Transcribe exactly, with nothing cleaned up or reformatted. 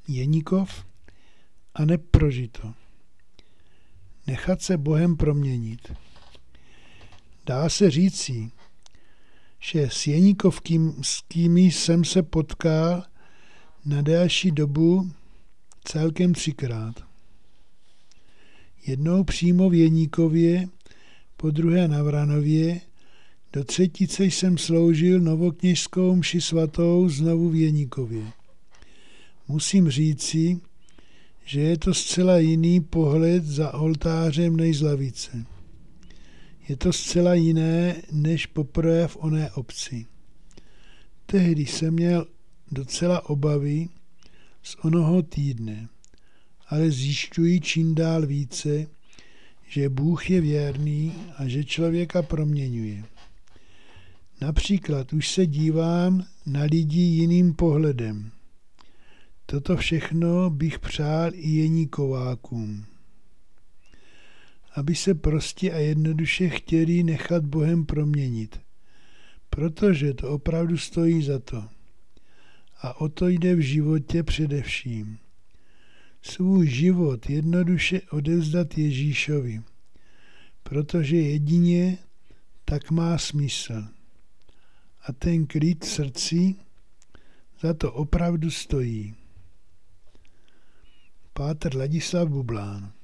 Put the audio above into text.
Jeníkov a neprožito. Nechat se Bohem proměnit. Dá se říci, že s Jeníkovskými jsem se potkal na delší dobu celkem třikrát. Jednou přímo v Jeníkově, po druhé na Vranově, do třetice jsem sloužil novokněžskou mši svatou znovu v Jeníkově. Musím říci, že je to zcela jiný pohled za oltářem než z lavice. Je to zcela jiné než poprvé v oné obci. Tehdy jsem měl docela obavy z onoho týdne, ale zjišťuji čím dál více, že Bůh je věrný a že člověka proměňuje. Například už se dívám na lidi jiným pohledem. Toto všechno bych přál i Jeníkovákům. Aby se prostě a jednoduše chtěli nechat Bohem proměnit. Protože to opravdu stojí za to. A o to jde v životě především. Svůj život jednoduše odevzdat Ježíšovi. Protože jedině tak má smysl. A ten klid v srdci za to opravdu stojí. Páter Ladislav Bublán.